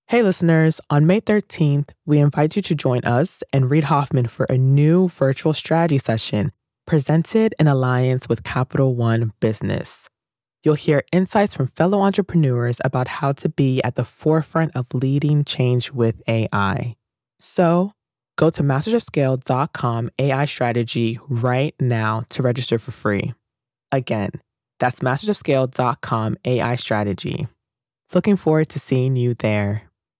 Hey listeners, on May 13th, we invite you to join us and Reid Hoffman for a new virtual strategy session presented in alliance with Capital One Business. You'll hear insights from fellow entrepreneurs about how to be at the forefront of leading change with AI. So, go to mastersofscale.com AI strategy right now to register for free. Again, that's mastersofscale.com AI strategy. Looking forward to seeing you there.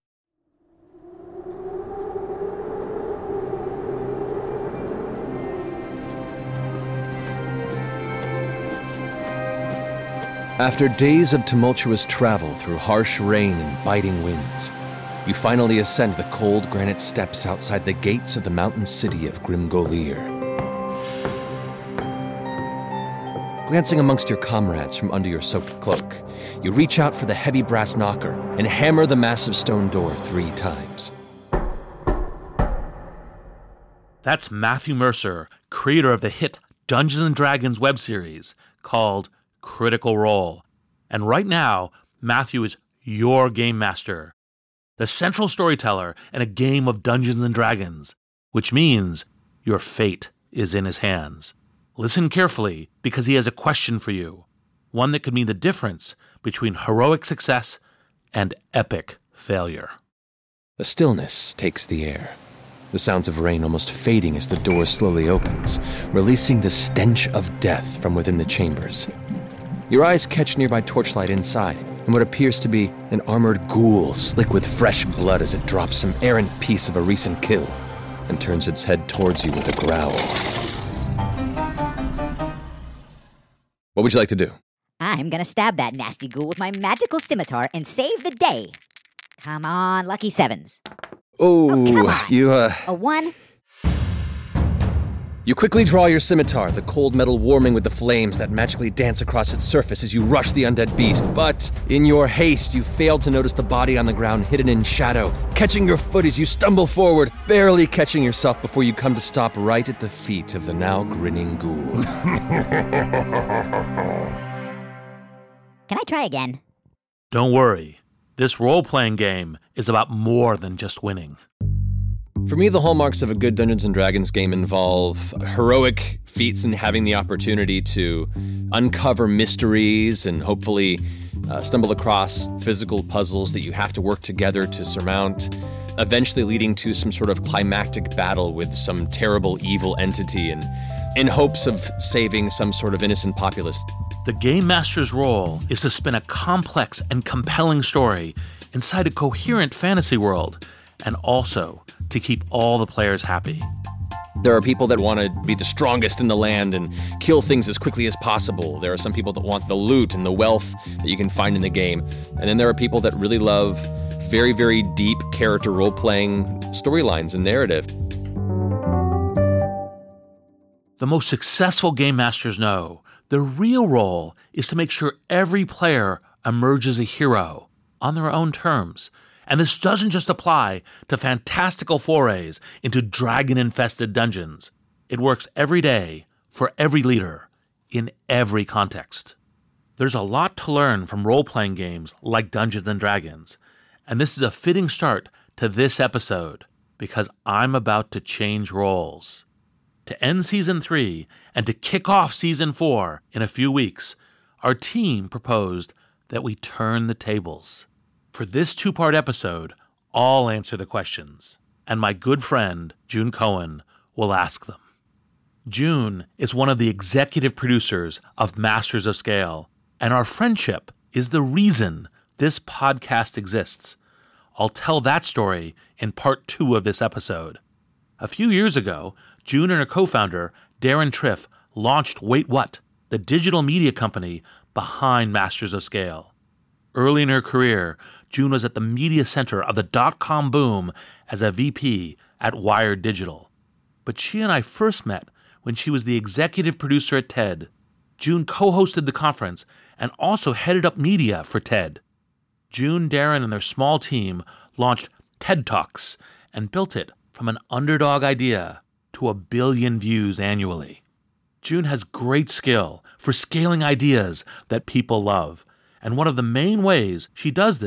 After days of tumultuous travel through harsh rain and biting winds, you finally ascend the cold granite steps outside the gates of the mountain city of Grimgolir. Glancing amongst your comrades from under your soaked cloak, you reach out for the heavy brass knocker and hammer the massive stone door 3 times. That's Matthew Mercer, creator of the hit Dungeons & Dragons web series called Critical Role. And right now, Matthew is your game master, the central storyteller in a game of Dungeons & Dragons, which means your fate is in his hands. Listen carefully, because he has a question for you, one that could mean the difference between heroic success and epic failure. A stillness takes the air, the sounds of rain almost fading as the door slowly opens, releasing the stench of death from within the chambers. Your eyes catch nearby torchlight inside, and what appears to be an armored ghoul slick with fresh blood as it drops some errant piece of a recent kill and turns its head towards you with a growl. What would you like to do? I'm gonna stab that nasty ghoul with my magical scimitar and save the day. Come on, lucky sevens. Oh, come on. you, A 1? You quickly draw your scimitar, the cold metal warming with the flames that magically dance across its surface as you rush the undead beast. But in your haste, you fail to notice the body on the ground hidden in shadow, catching your foot as you stumble forward, barely catching yourself before you come to stop right at the feet of the now grinning ghoul. Can I try again? Don't worry. This role-playing game is about more than just winning. For me, the hallmarks of a good Dungeons & Dragons game involve heroic feats and having the opportunity to uncover mysteries and hopefully stumble across physical puzzles that you have to work together to surmount, eventually leading to some sort of climactic battle with some terrible evil entity and in hopes of saving some sort of innocent populace. The Game Master's role is to spin a complex and compelling story inside a coherent fantasy world, and also to keep all the players happy. There are people that want to be the strongest in the land and kill things as quickly as possible. There are some people that want the loot and the wealth that you can find in the game. And then there are people that really love very, very deep character role-playing storylines and narrative. The most successful Game Masters know the real role is to make sure every player emerges a hero on their own terms. And this doesn't just apply to fantastical forays into dragon-infested dungeons. It works every day for every leader in every context. There's a lot to learn from role-playing games like Dungeons & Dragons, and this is a fitting start to this episode because I'm about to change roles. To end Season 3 and to kick off Season 4 in a few weeks, our team proposed that we turn the tables. For this 2-part episode, I'll answer the questions, and my good friend, June Cohen, will ask them. June is one of the executive producers of Masters of Scale, and our friendship is the reason this podcast exists. I'll tell that story in part 2 of this episode. A few years ago, June and her co-founder, Darren Triff, launched Wait What, the digital media company behind Masters of Scale. Early in her career, June was at the media center of the dot-com boom as a VP at Wired Digital. But she and I first met when she was the executive producer at TED. June co-hosted the conference and also headed up media for TED. June, Darren, and their small team launched TED Talks and built it from an underdog idea to 1 billion views annually. June has great skill for scaling ideas that people love. And one of the main ways she does this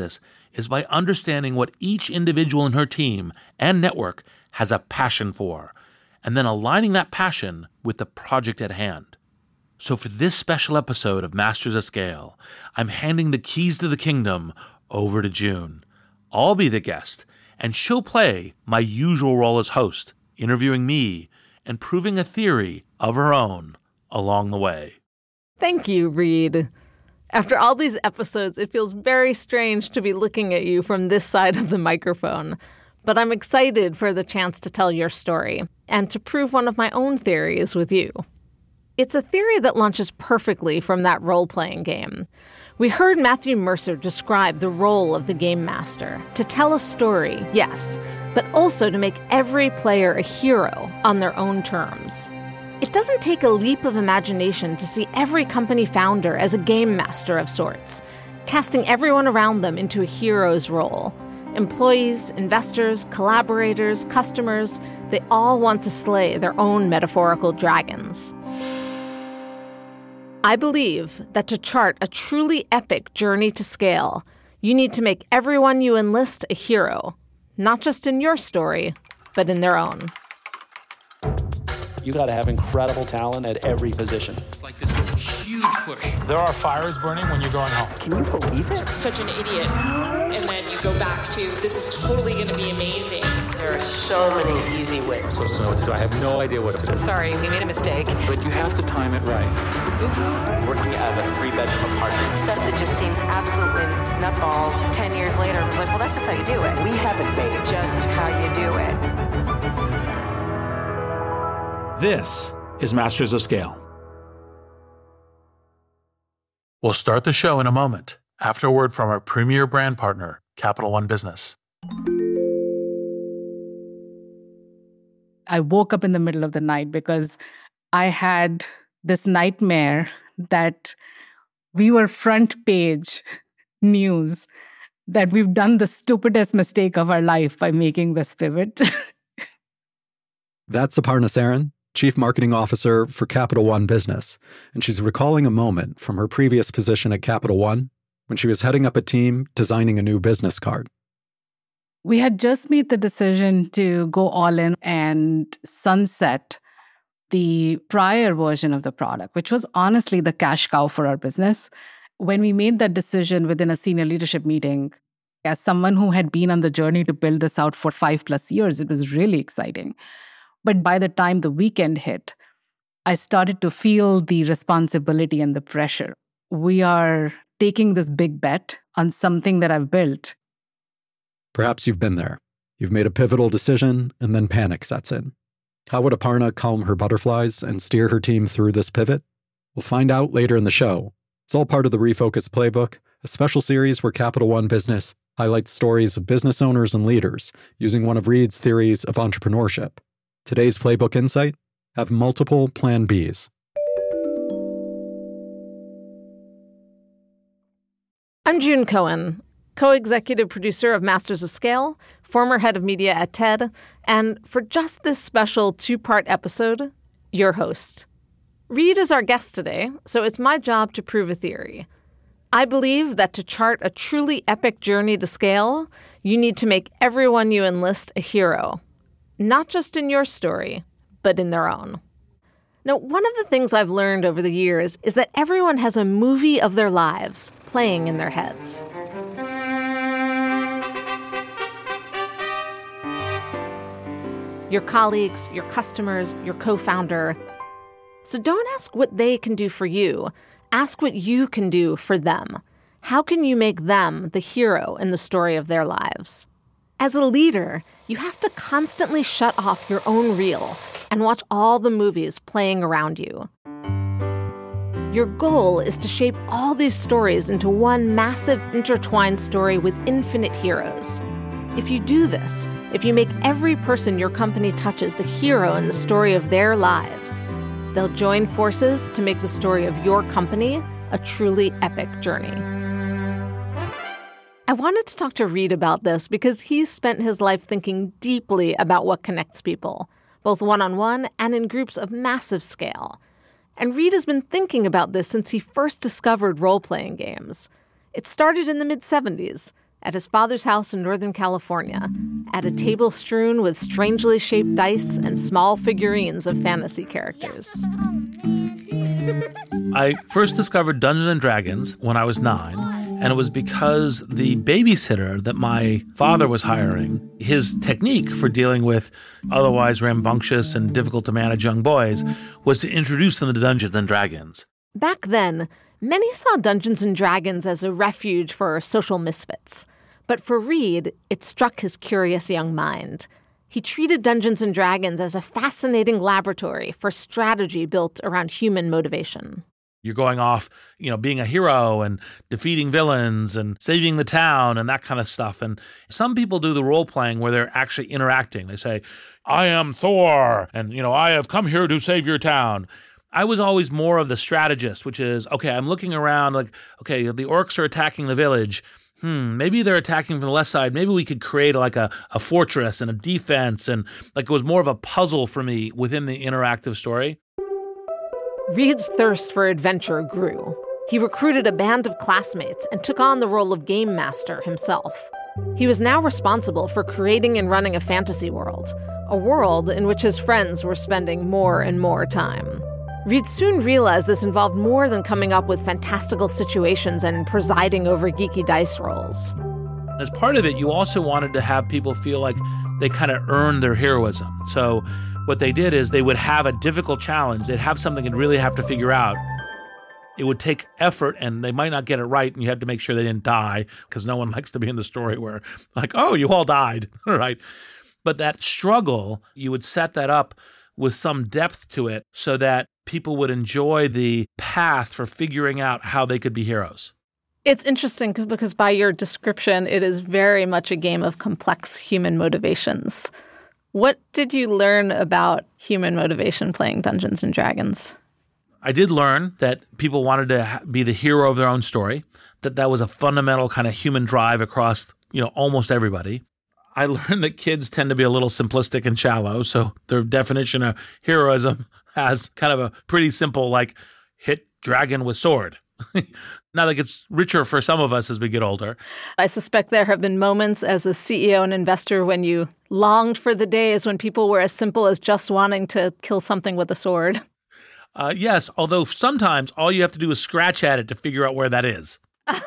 is by understanding what each individual in her team and network has a passion for, and then aligning that passion with the project at hand. So for this special episode of Masters of Scale, I'm handing the keys to the kingdom over to June. I'll be the guest, and she'll play my usual role as host, interviewing me and proving a theory of her own along the way. Thank you, Reed. After all these episodes, it feels very strange to be looking at you from this side of the microphone. But I'm excited for the chance to tell your story and to prove one of my own theories with you. It's a theory that launches perfectly from that role-playing game. We heard Matthew Mercer describe the role of the game master, to tell a story, yes, but also to make every player a hero on their own terms. It doesn't take a leap of imagination to see every company founder as a game master of sorts, casting everyone around them into a hero's role. Employees, investors, collaborators, customers, they all want to slay their own metaphorical dragons. I believe that to chart a truly epic journey to scale, you need to make everyone you enlist a hero, not just in your story, but in their own. You got to have incredible talent at every position. It's like this huge push. There are fires burning when you're going home. Can you believe it? Such an idiot. And then you go back to, this is totally going to be amazing. There are so many easy ways. I'm supposed to know what to do. I have no idea what to do. Sorry, we made a mistake. But you have to time it right. Oops. Working out of a 3-bedroom apartment. Stuff that just seems absolutely nutballs. 10 years later, I'm like, well, that's just how you do it. We haven't made it. Just how you do it. This is Masters of Scale. We'll start the show in a moment, after a word from our premier brand partner, Capital One Business. I woke up in the middle of the night because I had this nightmare that we were front page news, that we've done the stupidest mistake of our life by making this pivot. That's Aparna Saran, Chief Marketing Officer for Capital One Business, and she's recalling a moment from her previous position at Capital One when she was heading up a team designing a new business card. We had just made the decision to go all in and sunset the prior version of the product, which was honestly the cash cow for our business. When we made that decision within a senior leadership meeting, as someone who had been on the journey to build this out for 5+ years, it was really exciting. But by the time the weekend hit, I started to feel the responsibility and the pressure. We are taking this big bet on something that I've built. Perhaps you've been there. You've made a pivotal decision, and then panic sets in. How would Aparna calm her butterflies and steer her team through this pivot? We'll find out later in the show. It's all part of the Refocus Playbook, a special series where Capital One Business highlights stories of business owners and leaders using one of Reed's theories of entrepreneurship. Today's Playbook Insight: have multiple Plan Bs. I'm June Cohen, co-executive producer of Masters of Scale, former head of media at TED, and for just this special 2-part episode, your host. Reed is our guest today, so it's my job to prove a theory. I believe that to chart a truly epic journey to scale, you need to make everyone you enlist a hero. Not just in your story, but in their own. Now, one of the things I've learned over the years is that everyone has a movie of their lives playing in their heads. Your colleagues, your customers, your co-founder. So don't ask what they can do for you. Ask what you can do for them. How can you make them the hero in the story of their lives? As a leader, you have to constantly shut off your own reel and watch all the movies playing around you. Your goal is to shape all these stories into one massive intertwined story with infinite heroes. If you do this, if you make every person your company touches the hero in the story of their lives, they'll join forces to make the story of your company a truly epic journey. I wanted to talk to Reed about this because he's spent his life thinking deeply about what connects people, both one-on-one and in groups of massive scale. And Reed has been thinking about this since he first discovered role-playing games. It started in the mid-'70s, at his father's house in Northern California, at a table strewn with strangely shaped dice and small figurines of fantasy characters. I first discovered Dungeons & Dragons when I was 9, and it was because the babysitter that my father was hiring, his technique for dealing with otherwise rambunctious and difficult to manage young boys was to introduce them to Dungeons & Dragons. Back then, many saw Dungeons & Dragons as a refuge for social misfits. But for Reed, it struck his curious young mind. He treated Dungeons & Dragons as a fascinating laboratory for strategy built around human motivation. You're going off, being a hero and defeating villains and saving the town and that kind of stuff. And some people do the role-playing where they're actually interacting. They say, I am Thor, and, I have come here to save your town. I was always more of the strategist, which is, okay, I'm looking around like, okay, the orcs are attacking the village. Maybe they're attacking from the left side. Maybe we could create a fortress and a defense. And it was more of a puzzle for me within the interactive story. Reed's thirst for adventure grew. He recruited a band of classmates and took on the role of game master himself. He was now responsible for creating and running a fantasy world, a world in which his friends were spending more and more time. Reed soon realized this involved more than coming up with fantastical situations and presiding over geeky dice rolls. As part of it, you also wanted to have people feel like they kind of earned their heroism. So what they did is they would have a difficult challenge. They'd have something they'd really have to figure out. It would take effort, and they might not get it right, and you have to make sure they didn't die, because no one likes to be in the story where, oh, you all died, right? But that struggle, you would set that up with some depth to it so that people would enjoy the path for figuring out how they could be heroes. It's interesting because by your description, it is very much a game of complex human motivations. What did you learn about human motivation playing Dungeons & Dragons? I did learn that people wanted to be the hero of their own story, that was a fundamental kind of human drive across, almost everybody. I learned that kids tend to be a little simplistic and shallow, so their definition of heroism has kind of a pretty simple, hit dragon with sword. Now that gets richer for some of us as we get older. I suspect there have been moments as a CEO and investor when you longed for the days when people were as simple as just wanting to kill something with a sword. Yes, although sometimes all you have to do is scratch at it to figure out where that is.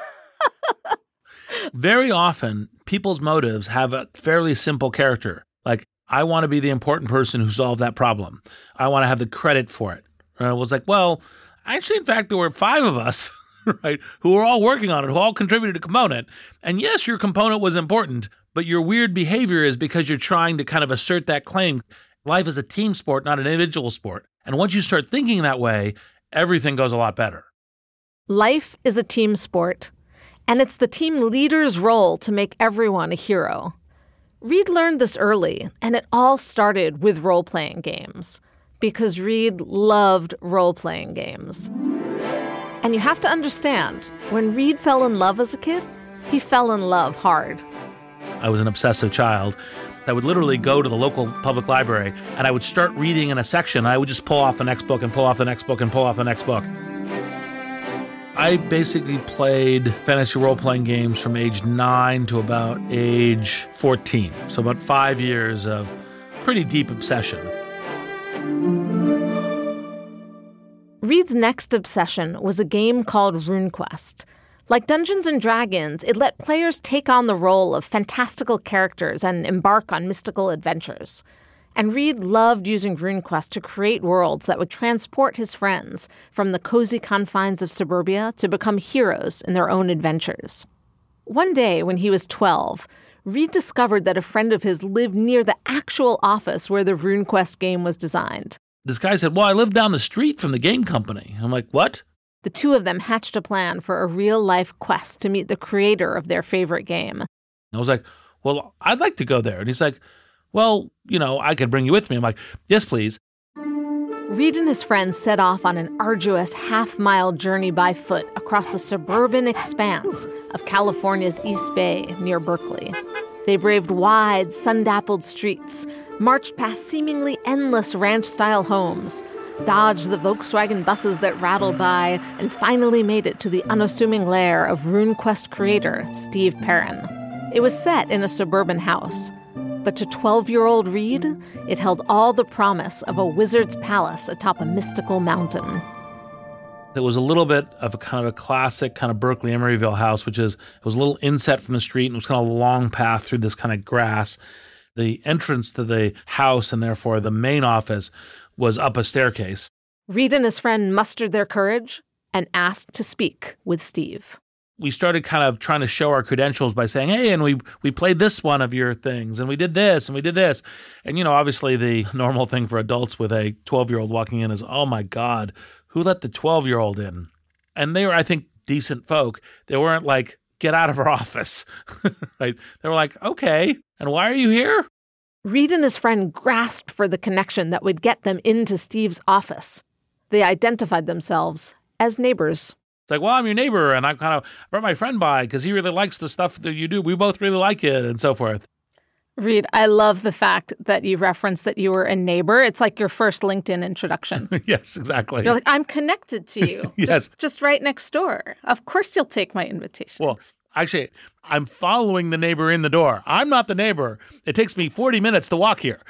Very often, people's motives have a fairly simple character. I want to be the important person who solved that problem. I want to have the credit for it. And it was well, actually, in fact, there were 5 of us, right, who were all working on it, who all contributed a component. And yes, your component was important, but your weird behavior is because you're trying to kind of assert that claim. Life is a team sport, not an individual sport. And once you start thinking that way, everything goes a lot better. Life is a team sport, and it's the team leader's role to make everyone a hero. Reed learned this early, and it all started with role-playing games, because Reed loved role-playing games. And you have to understand, when Reed fell in love as a kid, he fell in love hard. I was an obsessive child. I would literally go to the local public library, and I would start reading in a section. I would just pull off the next book and pull off the next book and pull off the next book. I basically played fantasy role-playing games from age 9 to about age 14. So about 5 years of pretty deep obsession. Reed's next obsession was a game called RuneQuest. Like Dungeons & Dragons, it let players take on the role of fantastical characters and embark on mystical adventures. And Reed loved using RuneQuest to create worlds that would transport his friends from the cozy confines of suburbia to become heroes in their own adventures. One day, when he was 12, Reed discovered that a friend of his lived near the actual office where the RuneQuest game was designed. This guy said, well, I live down the street from the game company. I'm like, what? The two of them hatched a plan for a real-life quest to meet the creator of their favorite game. I was like, well, I'd like to go there. And he's like, well, I could bring you with me. I'm like, yes, please. Reed and his friends set off on an arduous half-mile journey by foot across the suburban expanse of California's East Bay near Berkeley. They braved wide, sun-dappled streets, marched past seemingly endless ranch-style homes, dodged the Volkswagen buses that rattled by, and finally made it to the unassuming lair of RuneQuest creator Steve Perrin. It was set in a suburban house, but to 12-year-old Reed, it held all the promise of a wizard's palace atop a mystical mountain. It was a little bit of a kind of a classic kind of Berkeley Emeryville house, which is, it was a little inset from the street, and it was kind of a long path through this kind of grass. The entrance to the house, and therefore the main office, was up a staircase. Reed and his friend mustered their courage and asked to speak with Steve. We started kind of trying to show our credentials by saying, hey, and we played this one of your things, and we did this, and we did this. And, obviously the normal thing for adults with a 12-year-old walking in is, oh, my God, who let the 12-year-old in? And they were, I think, decent folk. They weren't like, get out of our office. Right? They were like, okay, and why are you here? Reed and his friend grasped for the connection that would get them into Steve's office. They identified themselves as neighbors. It's like, well, I'm your neighbor, and I brought my friend by because he really likes the stuff that you do. We both really like it, and so forth. Reed, I love the fact that you referenced that you were a neighbor. It's like your first LinkedIn introduction. Yes, exactly. You're like, I'm connected to you. Yes. Just right next door. Of course you'll take my invitation. Well, actually, I'm following the neighbor in the door. I'm not the neighbor. It takes me 40 minutes to walk here.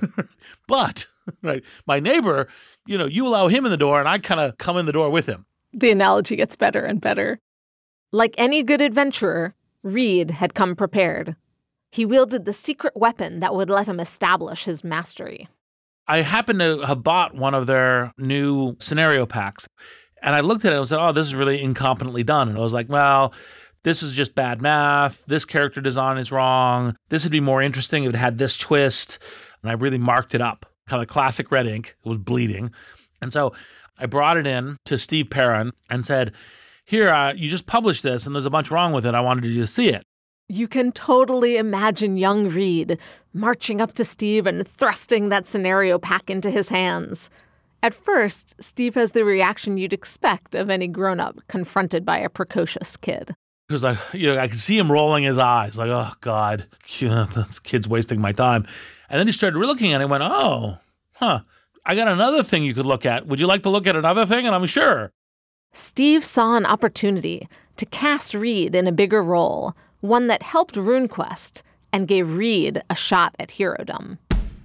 But right, my neighbor, you allow him in the door, and I kind of come in the door with him. The analogy gets better and better. Like any good adventurer, Reed had come prepared. He wielded the secret weapon that would let him establish his mastery. I happened to have bought one of their new scenario packs, and I looked at it and said, oh, this is really incompetently done. And I was like, well, this is just bad math. This character design is wrong. This would be more interesting if it had this twist. And I really marked it up, kind of classic red ink. It was bleeding. And so I brought it in to Steve Perrin and said, here, you just published this, and there's a bunch wrong with it. I wanted you to see it. You can totally imagine young Reed marching up to Steve and thrusting that scenario pack into his hands. At first, Steve has the reaction you'd expect of any grown-up confronted by a precocious kid. Because I could see him rolling his eyes, like, oh, God, this kid's wasting my time. And then he started looking at it and went, oh, I got another thing you could look at. Would you like to look at another thing? And I'm sure. Steve saw an opportunity to cast Reed in a bigger role, one that helped RuneQuest and gave Reed a shot at herodom.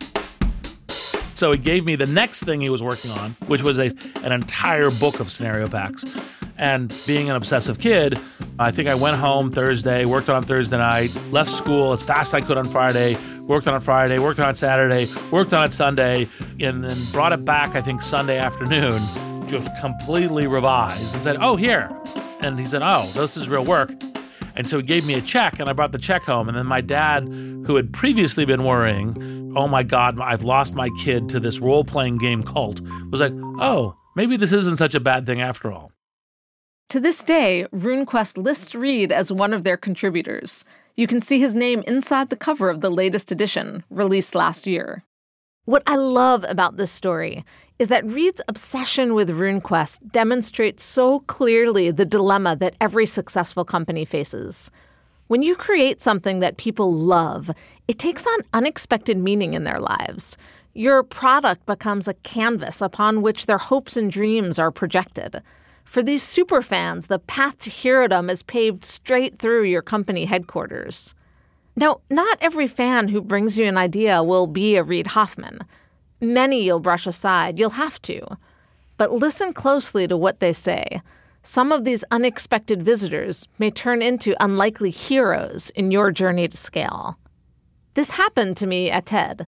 So he gave me the next thing he was working on, which was an entire book of scenario packs. And being an obsessive kid, I think I went home Thursday, worked on Thursday night, left school as fast as I could on Friday, worked on it Friday, worked on it Saturday, worked on it Sunday, and then brought it back, I think, Sunday afternoon, just completely revised and said, oh, here. And he said, oh, this is real work. And so he gave me a check, and I brought the check home. And then my dad, who had previously been worrying, oh, my God, I've lost my kid to this role-playing game cult, was like, oh, maybe this isn't such a bad thing after all. To this day, RuneQuest lists Reed as one of their contributors. You can see his name inside the cover of the latest edition, released last year. What I love about this story is that Reed's obsession with RuneQuest demonstrates so clearly the dilemma that every successful company faces. When you create something that people love, it takes on unexpected meaning in their lives. Your product becomes a canvas upon which their hopes and dreams are projected. For these superfans, the path to herodom is paved straight through your company headquarters. Now, not every fan who brings you an idea will be a Reid Hoffman. Many you'll brush aside, you'll have to. But listen closely to what they say. Some of these unexpected visitors may turn into unlikely heroes in your journey to scale. This happened to me at TED.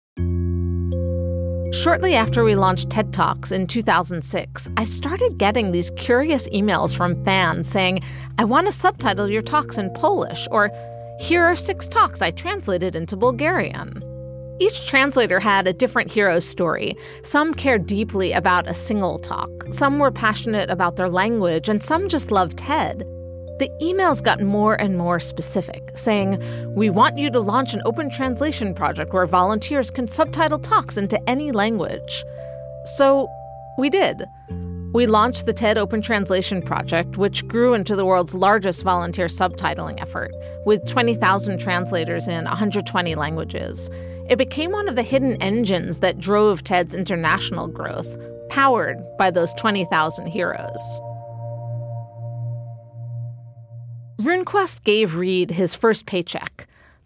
Shortly after we launched TED Talks in 2006, I started getting these curious emails from fans saying, I want to subtitle your talks in Polish, or here are 6 talks I translated into Bulgarian. Each translator had a different hero's story. Some cared deeply about a single talk, some were passionate about their language, and some just loved TED. The emails got more and more specific, saying, we want you to launch an open translation project where volunteers can subtitle talks into any language. So we did. We launched the TED Open Translation Project, which grew into the world's largest volunteer subtitling effort, with 20,000 translators in 120 languages. It became one of the hidden engines that drove TED's international growth, powered by those 20,000 heroes. RuneQuest gave Reed his first paycheck,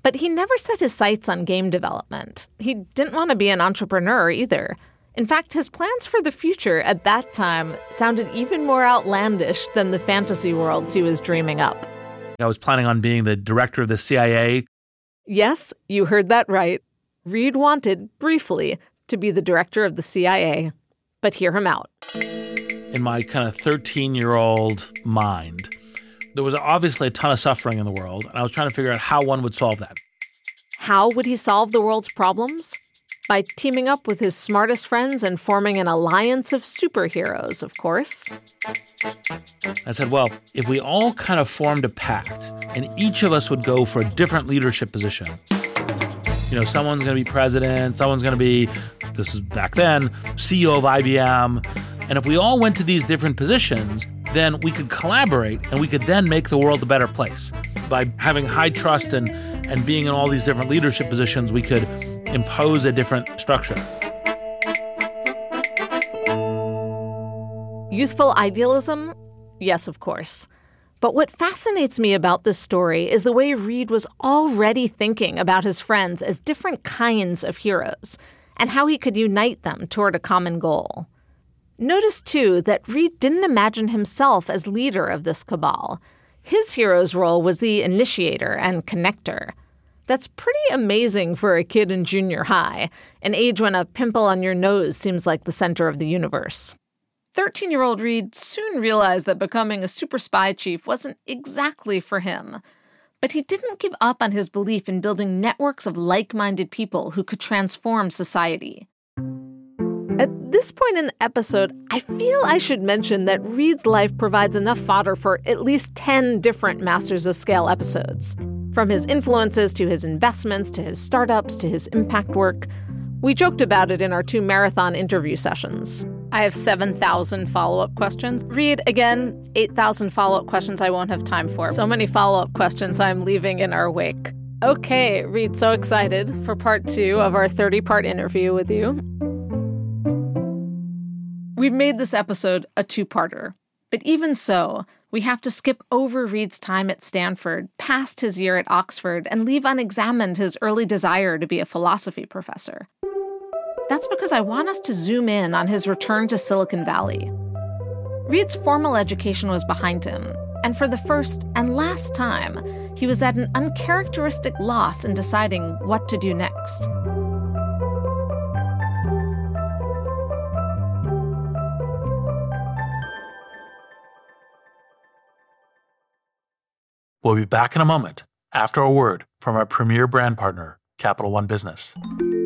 But he never set his sights on game development. He didn't want to be an entrepreneur either. In fact, his plans for the future at that time sounded even more outlandish than the fantasy worlds he was dreaming up. I was planning on being the director of the CIA. Yes, you heard that right. Reed wanted, briefly, to be the director of the CIA. But hear him out. In my kind of 13-year-old mind, there was obviously a ton of suffering in the world, and I was trying to figure out how one would solve that. How would he solve the world's problems? By teaming up with his smartest friends and forming an alliance of superheroes, of course. I said, well, if we all kind of formed a pact, and each of us would go for a different leadership position. You know, someone's going to be president, someone's going to be, this is back then, CEO of IBM. And if we all went to these different positions, then we could collaborate and we could then make the world a better place. By having high trust and being in all these different leadership positions, we could impose a different structure. Youthful idealism? Yes, of course. But what fascinates me about this story is the way Reed was already thinking about his friends as different kinds of heroes and how he could unite them toward a common goal. Notice, too, that Reed didn't imagine himself as leader of this cabal. His hero's role was the initiator and connector. That's pretty amazing for a kid in junior high, an age when a pimple on your nose seems like the center of the universe. 13-year-old Reed soon realized that becoming a super spy chief wasn't exactly for him. But he didn't give up on his belief in building networks of like-minded people who could transform society. At this point in the episode, I feel I should mention that Reed's life provides enough fodder for at least 10 different Masters of Scale episodes. From his influences to his investments to his startups to his impact work. We joked about it in our 2 marathon interview sessions. I have 7,000 follow-up questions. Reed, again, 8,000 follow-up questions I won't have time for. So many follow-up questions I'm leaving in our wake. Okay, Reed, so excited for part 2 of our 30-part interview with you. We've made this episode a 2-parter. But even so, we have to skip over Reed's time at Stanford, past his year at Oxford, and leave unexamined his early desire to be a philosophy professor. That's because I want us to zoom in on his return to Silicon Valley. Reed's formal education was behind him, and for the first and last time, he was at an uncharacteristic loss in deciding what to do next. We'll be back in a moment after a word from our premier brand partner, Capital One Business.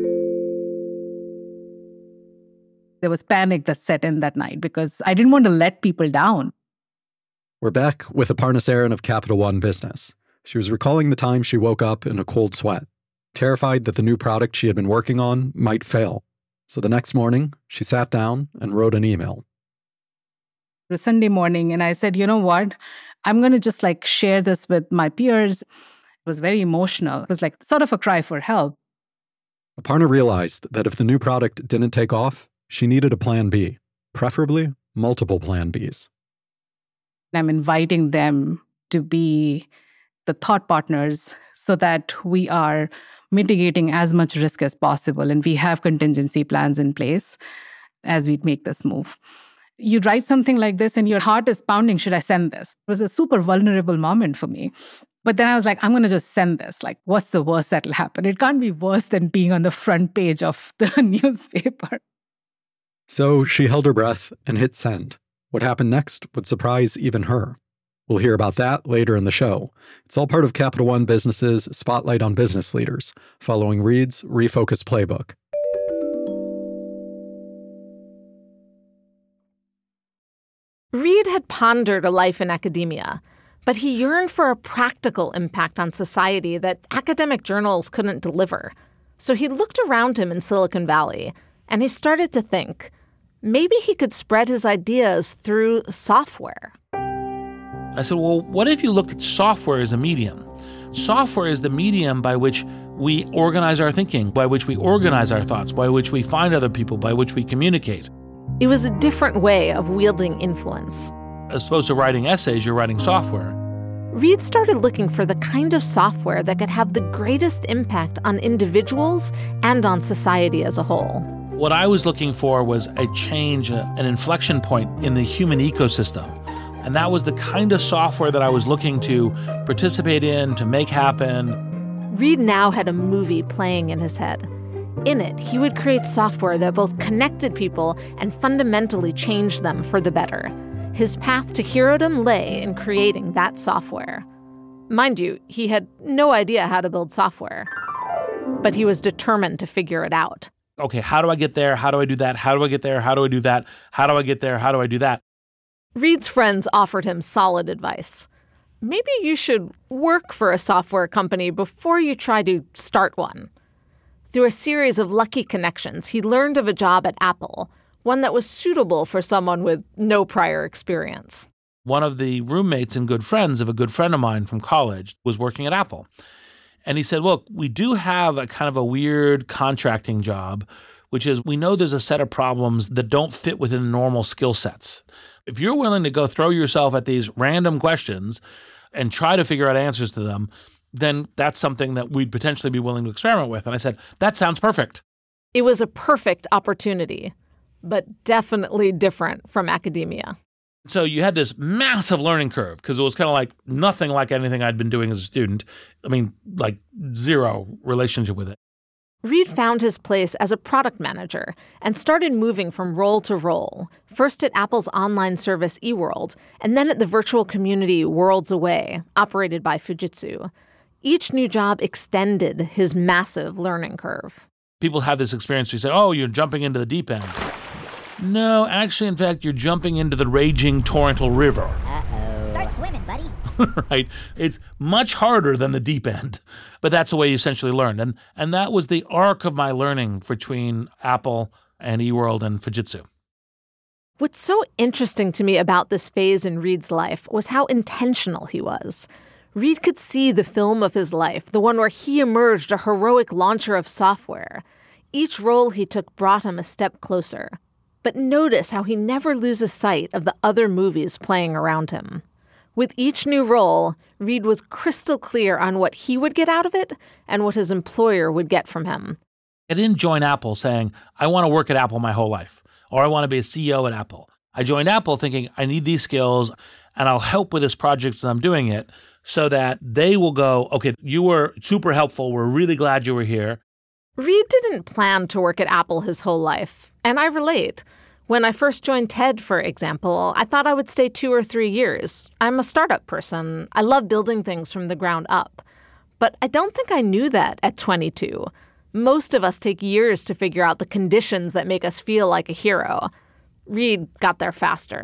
There was panic that set in that night because I didn't want to let people down. We're back with Aparna Saran of Capital One Business. She was recalling the time she woke up in a cold sweat, terrified that the new product she had been working on might fail. So the next morning, she sat down and wrote an email. It was Sunday morning, and I said, you know what? I'm going to just share this with my peers. It was very emotional. It was sort of a cry for help. Aparna realized that if the new product didn't take off, she needed a plan B, preferably multiple plan Bs. I'm inviting them to be the thought partners so that we are mitigating as much risk as possible and we have contingency plans in place as we make this move. You write something like this and your heart is pounding, should I send this? It was a super vulnerable moment for me. But then I was I'm going to just send this. What's the worst that'll happen? It can't be worse than being on the front page of the newspaper. So she held her breath and hit send. What happened next would surprise even her. We'll hear about that later in the show. It's all part of Capital One Business's Spotlight on Business Leaders, following Reed's Refocus Playbook. Reed had pondered a life in academia, but he yearned for a practical impact on society that academic journals couldn't deliver. So he looked around him in Silicon Valley, and he started to think, maybe he could spread his ideas through software. I said, well, what if you looked at software as a medium? Software is the medium by which we organize our thinking, by which we organize our thoughts, by which we find other people, by which we communicate. It was a different way of wielding influence. As opposed to writing essays, you're writing software. Reed started looking for the kind of software that could have the greatest impact on individuals and on society as a whole. What I was looking for was a change, an inflection point in the human ecosystem. And that was the kind of software that I was looking to participate in, to make happen. Reed now had a movie playing in his head. In it, he would create software that both connected people and fundamentally changed them for the better. His path to herodom lay in creating that software. Mind you, he had no idea how to build software, but he was determined to figure it out. Okay, how do I get there? How do I do that? How do I get there? How do I do that? How do I get there? How do I do that? Reed's friends offered him solid advice. Maybe you should work for a software company before you try to start one. Through a series of lucky connections, he learned of a job at Apple, one that was suitable for someone with no prior experience. One of the roommates and good friends of a good friend of mine from college was working at Apple. And he said, look, we do have a kind of a weird contracting job, which is we know there's a set of problems that don't fit within normal skill sets. If you're willing to go throw yourself at these random questions and try to figure out answers to them, then that's something that we'd potentially be willing to experiment with. And I said, that sounds perfect. It was a perfect opportunity, but definitely different from academia. So you had this massive learning curve because it was kind of like nothing like anything I'd been doing as a student. I mean, like zero relationship with it. Reed found his place as a product manager and started moving from role to role, first at Apple's online service eWorld, and then at the virtual community Worlds Away, operated by Fujitsu. Each new job extended his massive learning curve. People have this experience where you say, oh, you're jumping into the deep end. No, actually, in fact, you're jumping into the raging torrential river. Uh-oh. Start swimming, buddy. Right? It's much harder than the deep end, but that's the way you essentially learned. And that was the arc of my learning between Apple and eWorld and Fujitsu. What's so interesting to me about this phase in Reed's life was how intentional he was. Reed could see the film of his life, the one where he emerged a heroic launcher of software. Each role he took brought him a step closer. But notice how he never loses sight of the other movies playing around him. With each new role, Reed was crystal clear on what he would get out of it and what his employer would get from him. I didn't join Apple saying, I want to work at Apple my whole life, or I want to be a CEO at Apple. I joined Apple thinking, I need these skills, and I'll help with this project as I'm doing it, so that they will go, okay, you were super helpful. We're really glad you were here. Reed didn't plan to work at Apple his whole life, and I relate. When I first joined TED, for example, I thought I would stay 2 or 3 years. I'm a startup person. I love building things from the ground up. But I don't think I knew that at 22. Most of us take years to figure out the conditions that make us feel like a hero. Reed got there faster.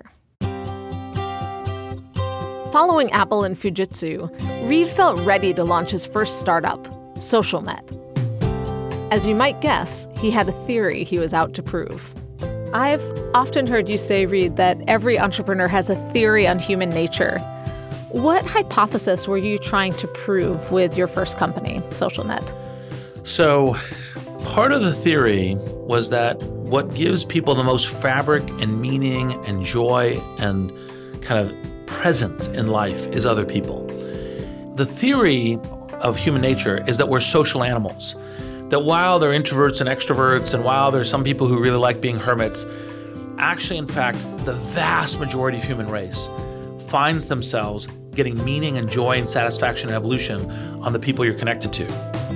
Following Apple and Fujitsu, Reed felt ready to launch his first startup, SocialNet. As you might guess, he had a theory he was out to prove. I've often heard you say, Reed, that every entrepreneur has a theory on human nature. What hypothesis were you trying to prove with your first company, SocialNet? So part of the theory was that what gives people the most fabric and meaning and joy and kind of presence in life is other people. The theory of human nature is that we're social animals. That while there are introverts and extroverts, and while there are some people who really like being hermits, actually, in fact, the vast majority of human race finds themselves getting meaning and joy and satisfaction and evolution on the people you're connected to.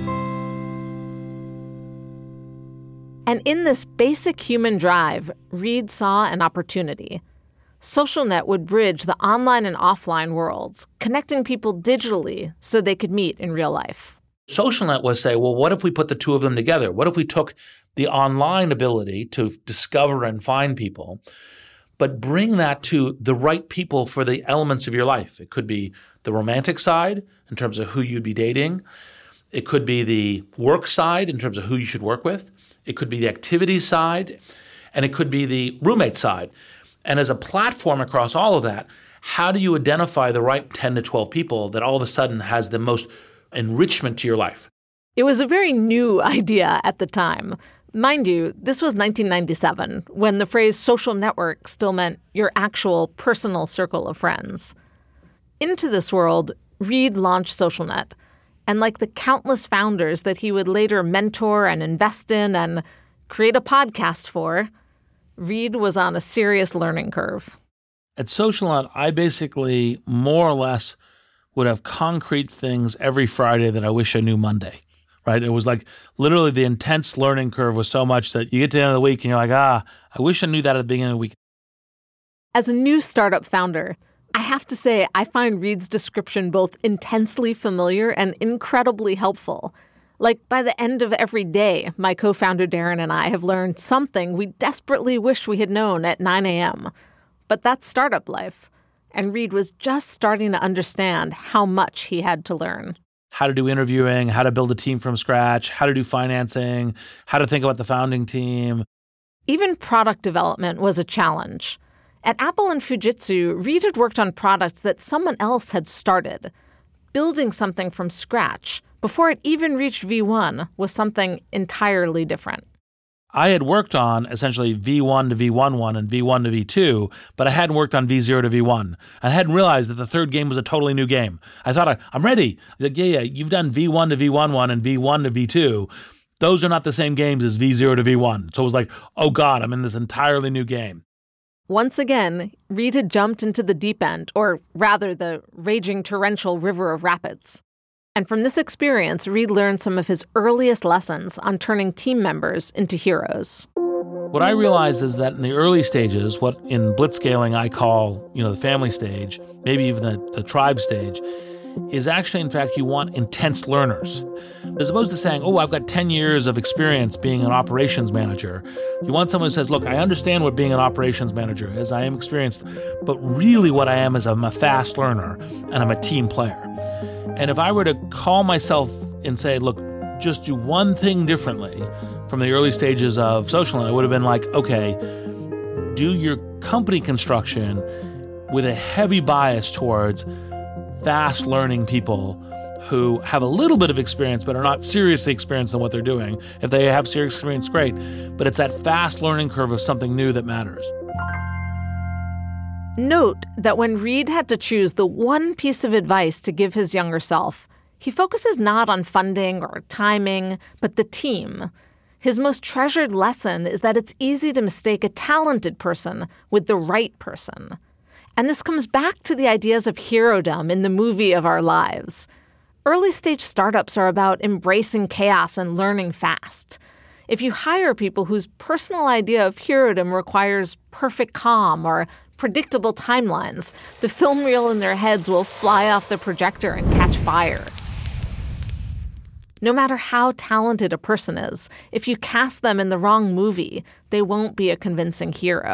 And in this basic human drive, Reed saw an opportunity. SocialNet would bridge the online and offline worlds, connecting people digitally so they could meet in real life. SocialNet was say, well, what if we put the two of them together? What if we took the online ability to discover and find people, but bring that to the right people for the elements of your life? It could be the romantic side in terms of who you'd be dating. It could be the work side in terms of who you should work with. It could be the activity side, and it could be the roommate side. And as a platform across all of that, how do you identify the right 10 to 12 people that all of a sudden has the most enrichment to your life? It was a very new idea at the time. Mind you, this was 1997, when the phrase social network still meant your actual personal circle of friends. Into this world, Reed launched SocialNet. And like the countless founders that he would later mentor and invest in and create a podcast for, Reed was on a serious learning curve. At SocialNet, I basically more or less would have concrete things every Friday that I wish I knew Monday, right? It was like literally the intense learning curve was so much that you get to the end of the week and you're like, I wish I knew that at the beginning of the week. As a new startup founder, I have to say I find Reed's description both intensely familiar and incredibly helpful. Like by the end of every day, my co-founder Darren and I have learned something we desperately wish we had known at 9 a.m. But that's startup life. And Reed was just starting to understand how much he had to learn. How to do interviewing, how to build a team from scratch, how to do financing, how to think about the founding team. Even product development was a challenge. At Apple and Fujitsu, Reed had worked on products that someone else had started. Building something from scratch, before it even reached V1, was something entirely different. I had worked on essentially V1 to V11 and V1 to V2, but I hadn't worked on V0 to V1. I hadn't realized that the third game was a totally new game. I thought, I'm ready. I was like, yeah, you've done V1 to V11 and V1 to V2. Those are not the same games as V0 to V1. So it was like, oh God, I'm in this entirely new game. Once again, Reed had jumped into the deep end, or rather the raging torrential river of rapids. And from this experience, Reed learned some of his earliest lessons on turning team members into heroes. What I realized is that in the early stages, what in blitzscaling I call, the family stage, maybe even the tribe stage, is actually, in fact, you want intense learners. As opposed to saying, I've got 10 years of experience being an operations manager. You want someone who says, look, I understand what being an operations manager is. I am experienced. But really what I am is I'm a fast learner and I'm a team player. And if I were to call myself and say, look, just do one thing differently from the early stages of SocialNet, it would have been like, okay, do your company construction with a heavy bias towards fast learning people who have a little bit of experience but are not seriously experienced in what they're doing. If they have serious experience, great. But it's that fast learning curve of something new that matters. Note that when Reed had to choose the one piece of advice to give his younger self, he focuses not on funding or timing, but the team. His most treasured lesson is that it's easy to mistake a talented person with the right person. And this comes back to the ideas of herodom in the movie of our lives. Early-stage startups are about embracing chaos and learning fast. If you hire people whose personal idea of herodom requires perfect calm or predictable timelines, the film reel in their heads will fly off the projector and catch fire. No matter how talented a person is, if you cast them in the wrong movie, they won't be a convincing hero.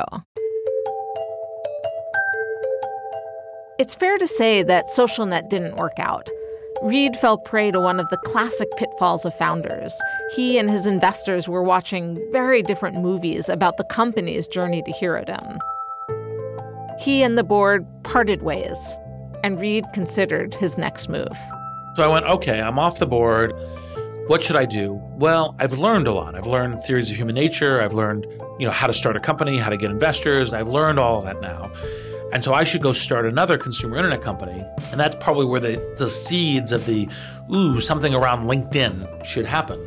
It's fair to say that SocialNet didn't work out. Reed fell prey to one of the classic pitfalls of founders. He and his investors were watching very different movies about the company's journey to herodom. He and the board parted ways, and Reed considered his next move. So I went, okay, I'm off the board. What should I do? Well, I've learned a lot. I've learned theories of human nature. I've learned, how to start a company, how to get investors. I've learned all of that now. And so I should go start another consumer internet company. And that's probably where the seeds of something around LinkedIn should happen.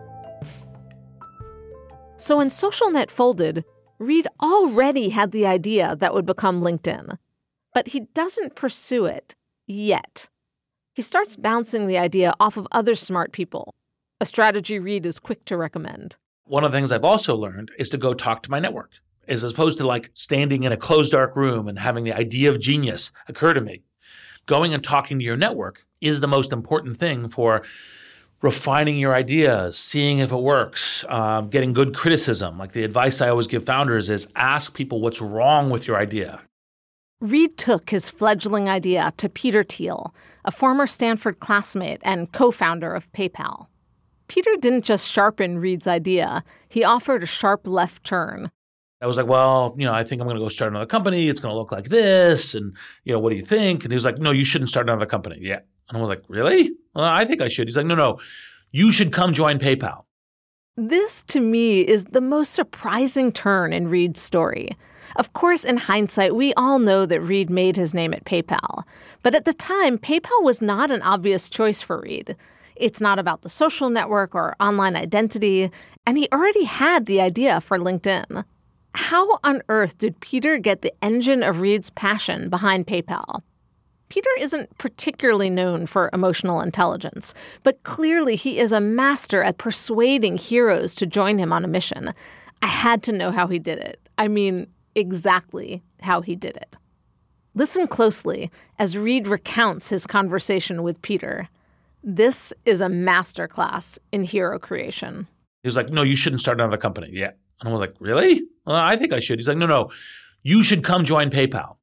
So when SocialNet folded, Reed already had the idea that would become LinkedIn. But he doesn't pursue it yet. He starts bouncing the idea off of other smart people, a strategy Reed is quick to recommend. One of the things I've also learned is to go talk to my network. As opposed to standing in a closed dark room and having the idea of genius occur to me. Going and talking to your network is the most important thing for refining your ideas, seeing if it works, getting good criticism. Like the advice I always give founders is ask people what's wrong with your idea. Reed took his fledgling idea to Peter Thiel, a former Stanford classmate and co-founder of PayPal. Peter didn't just sharpen Reed's idea, he offered a sharp left turn. I was like, well, I think I'm going to go start another company. It's going to look like this. And, what do you think? And he was like, no, you shouldn't start another company. Yeah. And I was like, really? Well, I think I should. He's like, no, you should come join PayPal. This, to me, is the most surprising turn in Reed's story. Of course, in hindsight, we all know that Reed made his name at PayPal. But at the time, PayPal was not an obvious choice for Reed. It's not about the social network or online identity, and he already had the idea for LinkedIn. How on earth did Peter get the engine of Reed's passion behind PayPal? Peter isn't particularly known for emotional intelligence, but clearly he is a master at persuading heroes to join him on a mission. I had to know how he did it. I mean, exactly how he did it. Listen closely as Reed recounts his conversation with Peter. This is a masterclass in hero creation. He was like, no, you shouldn't start another company. Yeah. And I was like, really? Well, I think I should. He's like, no, you should come join PayPal.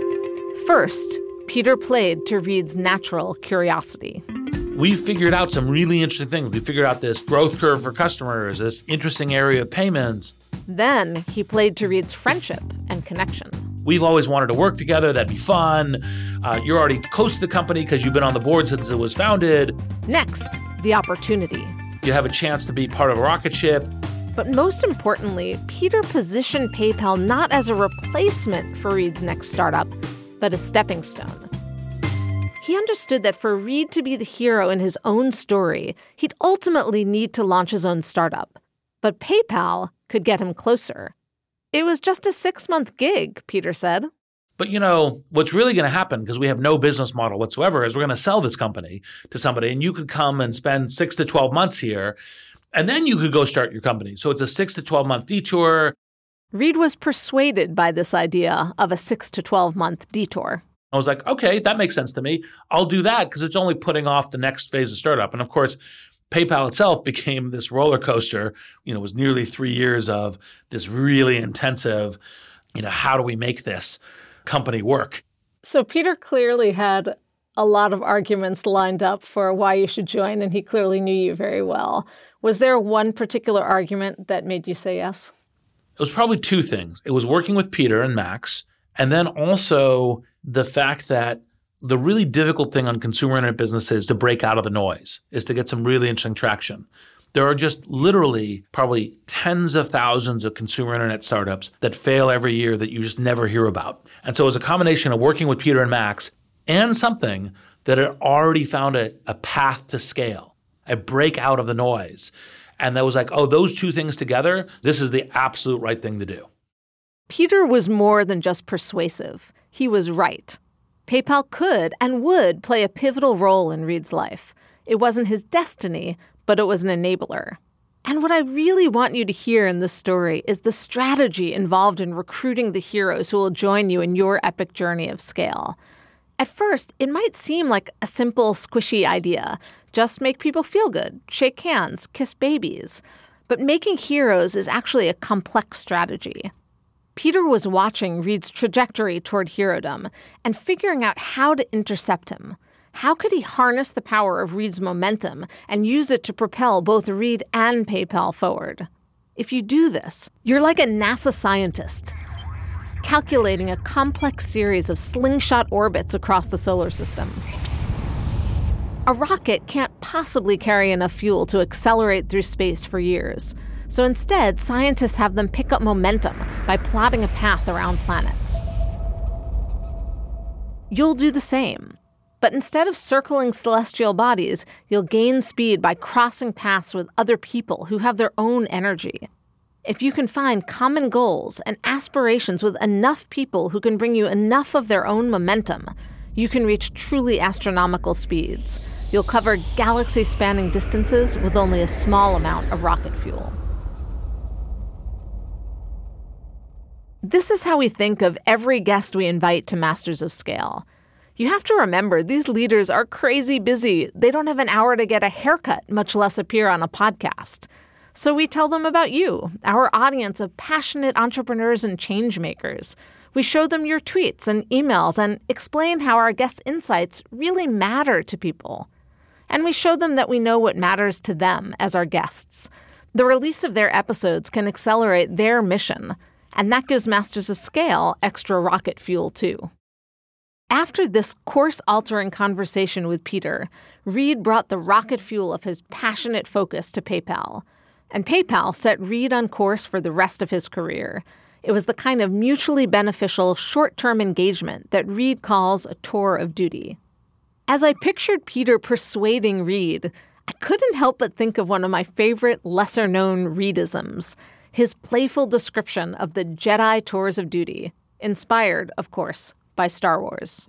First, Peter played to Reed's natural curiosity. We figured out some really interesting things. We figured out this growth curve for customers, this interesting area of payments. Then he played to Reed's friendship and connection. We've always wanted to work together. That'd be fun. You're already close to the company because you've been on the board since it was founded. Next, the opportunity. You have a chance to be part of a rocket ship. But most importantly, Peter positioned PayPal not as a replacement for Reed's next startup, but a stepping stone. He understood that for Reed to be the hero in his own story, he'd ultimately need to launch his own startup. But PayPal could get him closer. It was just a 6-month gig, Peter said. But, what's really going to happen, because we have no business model whatsoever, is we're going to sell this company to somebody, and you could come and spend 6 to 12 months here, and then you could go start your company. So it's a 6 to 12-month detour. Reed was persuaded by this idea of a 6 to 12-month detour. I was like, okay, that makes sense to me. I'll do that because it's only putting off the next phase of startup. And of course, PayPal itself became this roller coaster. It was nearly 3 years of this really intensive, how do we make this company work? So Peter clearly had a lot of arguments lined up for why you should join, and he clearly knew you very well. Was there one particular argument that made you say yes? It was probably 2 things. It was working with Peter and Max, and then also the fact that the really difficult thing on consumer internet businesses to break out of the noise is to get some really interesting traction. There are just literally probably tens of thousands of consumer internet startups that fail every year that you just never hear about. And so it was a combination of working with Peter and Max and something that had already found a path to scale, a break out of the noise. And that was like, those 2 things together, this is the absolute right thing to do. Peter was more than just persuasive. He was right. PayPal could and would play a pivotal role in Reed's life. It wasn't his destiny, but it was an enabler. And what I really want you to hear in this story is the strategy involved in recruiting the heroes who will join you in your epic journey of scale. At first, it might seem like a simple, squishy idea. Just make people feel good, shake hands, kiss babies. But making heroes is actually a complex strategy. Peter was watching Reed's trajectory toward herodom and figuring out how to intercept him. How could he harness the power of Reed's momentum and use it to propel both Reed and PayPal forward? If you do this, you're like a NASA scientist, calculating a complex series of slingshot orbits across the solar system. A rocket can't possibly carry enough fuel to accelerate through space for years. So instead, scientists have them pick up momentum by plotting a path around planets. You'll do the same. But instead of circling celestial bodies, you'll gain speed by crossing paths with other people who have their own energy. If you can find common goals and aspirations with enough people who can bring you enough of their own momentum, you can reach truly astronomical speeds. You'll cover galaxy-spanning distances with only a small amount of rocket fuel. This is how we think of every guest we invite to Masters of Scale. You have to remember, these leaders are crazy busy. They don't have an hour to get a haircut, much less appear on a podcast. So we tell them about you, our audience of passionate entrepreneurs and change makers. We show them your tweets and emails and explain how our guest insights really matter to people. And we show them that we know what matters to them as our guests. The release of their episodes can accelerate their mission, and that gives Masters of Scale extra rocket fuel too. After this course-altering conversation with Peter, Reed brought the rocket fuel of his passionate focus to PayPal. and PayPal set Reed on course for the rest of his career. It was the kind of mutually beneficial short-term engagement that Reed calls a tour of duty. As I pictured Peter persuading Reed, I couldn't help but think of one of my favorite lesser-known Reedisms, his playful description of the Jedi tours of duty, inspired, of course, by Star Wars.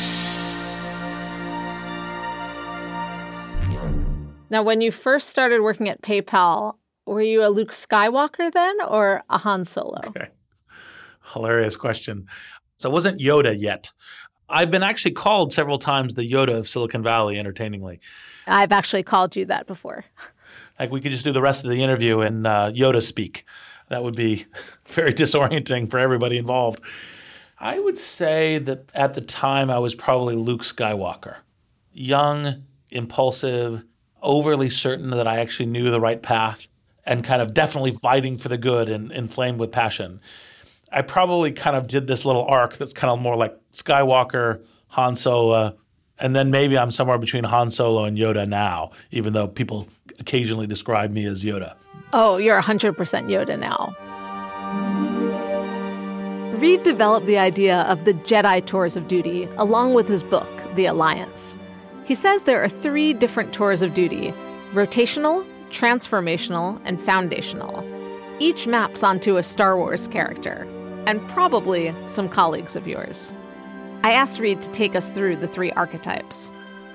Now, when you first started working at PayPal, were you a Luke Skywalker then or a Han Solo? Okay. Hilarious question. So it wasn't Yoda yet. I've been actually called several times the Yoda of Silicon Valley, entertainingly. I've actually called you that before. Like we could just do the rest of the interview in Yoda speak. That would be very disorienting for everybody involved. I would say that at the time I was probably Luke Skywalker. Young, impulsive, overly certain that I actually knew the right path, and kind of definitely fighting for the good and inflamed with passion. I probably kind of did this little arc that's kind of more like Skywalker, Han Solo, and then maybe I'm somewhere between Han Solo and Yoda now, even though people occasionally describe me as Yoda. Oh, you're 100% Yoda now. Reed developed the idea of the Jedi tours of duty along with his book, The Alliance. He says there are 3 different tours of duty: rotational, transformational, and foundational. Each maps onto a Star Wars character, and probably some colleagues of yours. I asked Reed to take us through the 3 archetypes.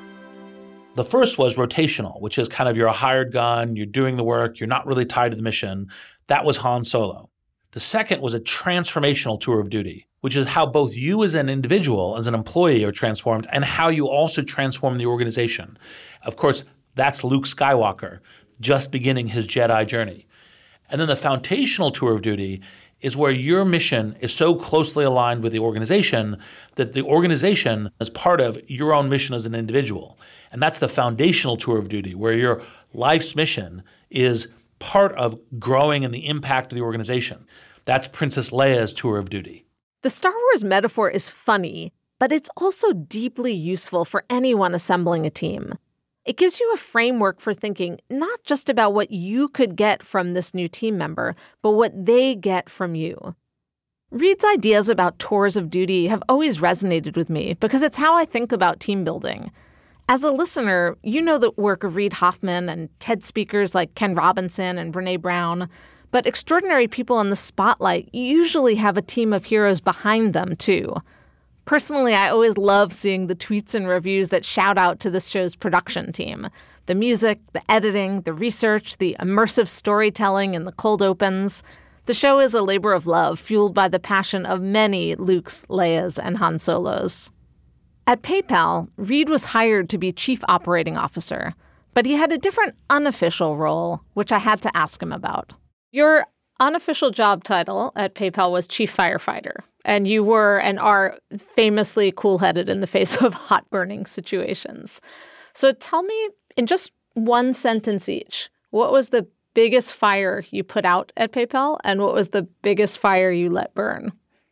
The first was rotational, which is kind of you're a hired gun, you're doing the work, you're not really tied to the mission. That was Han Solo. The second was a transformational tour of duty, which is how both you as an individual, as an employee, are transformed and how you also transform the organization. Of course, that's Luke Skywalker, just beginning his Jedi journey. And then the foundational tour of duty is where your mission is so closely aligned with the organization that the organization is part of your own mission as an individual. And that's the foundational tour of duty, where your life's mission is part of growing in the impact of the organization. That's Princess Leia's tour of duty. The Star Wars metaphor is funny, but it's also deeply useful for anyone assembling a team. It gives you a framework for thinking not just about what you could get from this new team member, but what they get from you. Reed's ideas about tours of duty have always resonated with me because it's how I think about team building. As a listener, you know the work of Reid Hoffman and TED speakers like Ken Robinson and Brené Brown, but extraordinary people in the spotlight usually have a team of heroes behind them, too. Personally, I always love seeing the tweets and reviews that shout out to this show's production team. The music, the editing, the research, the immersive storytelling, and the cold opens. The show is a labor of love fueled by the passion of many Lukes, Leias, and Han Solos. At PayPal, Reed was hired to be Chief Operating Officer, but he had a different unofficial role, which I had to ask him about. Your unofficial job title at PayPal was Chief Firefighter, and you were and are famously cool-headed in the face of hot-burning situations. So tell me, in just one sentence each, what was the biggest fire you put out at PayPal, and what was the biggest fire you let burn?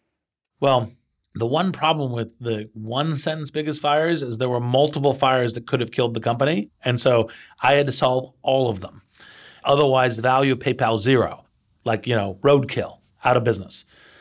Well, the one problem with the one sentence biggest fires is there were multiple fires that could have killed the company. And so I had to solve all of them. Otherwise, the value of PayPal zero, like, roadkill, out of business.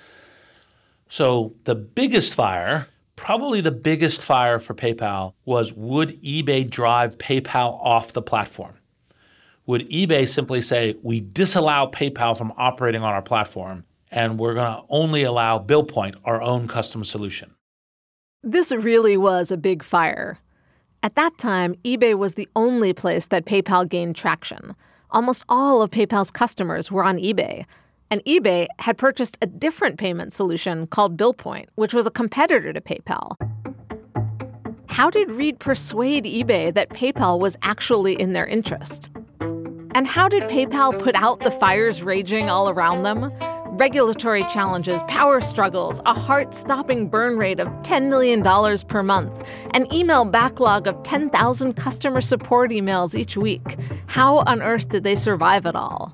So the biggest fire, probably the biggest fire for PayPal was, would eBay drive PayPal off the platform? Would eBay simply say, we disallow PayPal from operating on our platform, and we're going to only allow BillPoint, our own custom solution? This really was a big fire. At that time, eBay was the only place that PayPal gained traction. Almost all of PayPal's customers were on eBay. And eBay had purchased a different payment solution called BillPoint, which was a competitor to PayPal. How did Reed persuade eBay that PayPal was actually in their interest? And how did PayPal put out the fires raging all around them? Regulatory challenges, power struggles, a heart-stopping burn rate of $10 million per month, an email backlog of 10,000 customer support emails each week. How on earth did they survive it all?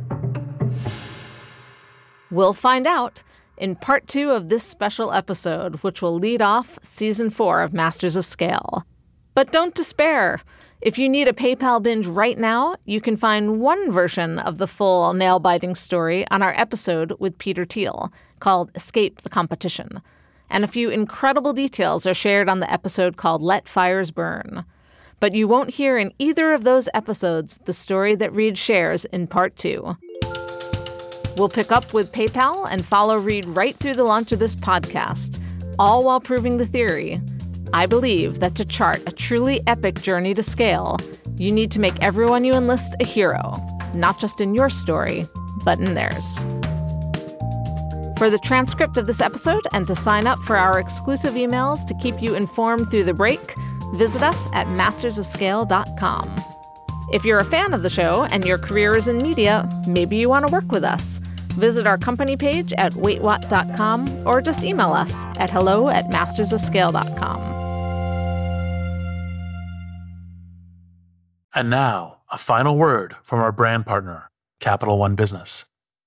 We'll find out in part 2 of this special episode, which will lead off Season 4 of Masters of Scale. But don't despair. If you need a PayPal binge right now, you can find one version of the full nail-biting story on our episode with Peter Thiel called Escape the Competition. And a few incredible details are shared on the episode called Let Fires Burn. But you won't hear in either of those episodes the story that Reed shares in Part 2. We'll pick up with PayPal and follow Reed right through the launch of this podcast, all while proving the theory. I believe that to chart a truly epic journey to scale, you need to make everyone you enlist a hero, not just in your story, but in theirs. For the transcript of this episode and to sign up for our exclusive emails to keep you informed through the break, visit us at mastersofscale.com. If you're a fan of the show and your career is in media, maybe you want to work with us. Visit our company page at waitwhat.com or just email us at hello@mastersofscale.com. And now, a final word from our brand partner, Capital One Business.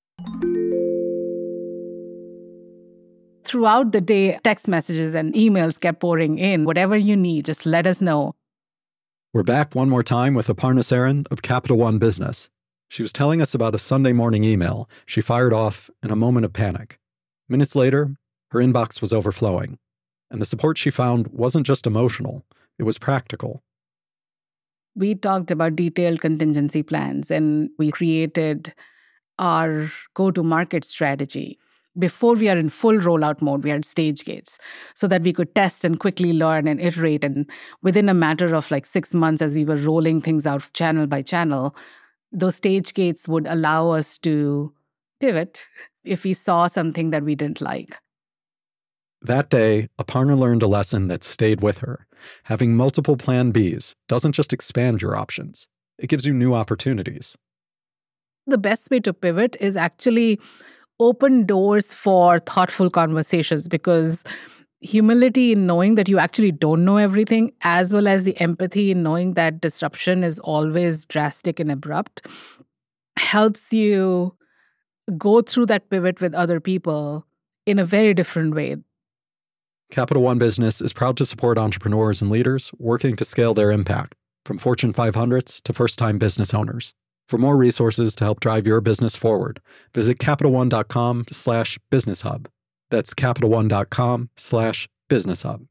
Throughout the day, text messages and emails kept pouring in. Whatever you need, just let us know. We're back one more time with Aparna Saran of Capital One Business. She was telling us about a Sunday morning email she fired off in a moment of panic. Minutes later, her inbox was overflowing. And the support she found wasn't just emotional, it was practical. We talked about detailed contingency plans and we created our go-to-market strategy. Before we are in full rollout mode, we had stage gates so that we could test and quickly learn and iterate. And within a matter of 6 months, as we were rolling things out channel by channel, those stage gates would allow us to pivot if we saw something that we didn't like. That day, Aparna learned a lesson that stayed with her. Having multiple plan Bs doesn't just expand your options. It gives you new opportunities. The best way to pivot is actually open doors for thoughtful conversations, because humility in knowing that you actually don't know everything, as well as the empathy in knowing that disruption is always drastic and abrupt, helps you go through that pivot with other people in a very different way. Capital One Business is proud to support entrepreneurs and leaders working to scale their impact, from Fortune 500s to first-time business owners. For more resources to help drive your business forward, visit CapitalOne.com/BusinessHub. That's CapitalOne.com/BusinessHub.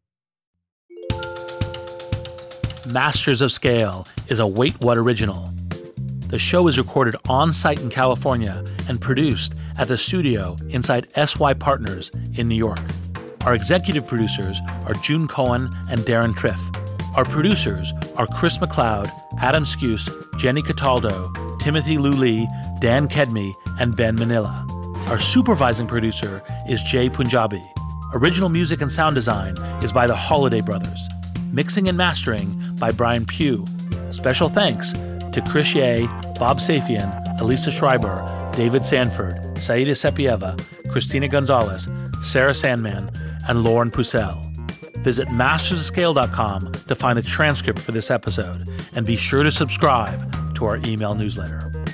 Masters of Scale is a Wait What original. The show is recorded on-site in California and produced at the studio inside SY Partners in New York. Our executive producers are June Cohen and Darren Triff. Our producers are Chris McLeod, Adam Skuse, Jenny Cataldo, Timothy Luli, Dan Kedmi, and Ben Manila. Our supervising producer is Jay Punjabi. Original music and sound design is by the Holiday Brothers. Mixing and mastering by Brian Pugh. Special thanks to Chris Ye, Bob Safian, Elisa Schreiber, David Sanford, Saida Sepieva, Christina Gonzalez, Sarah Sandman, and Lauren Pucel. Visit mastersofscale.com to find the transcript for this episode, and be sure to subscribe to our email newsletter.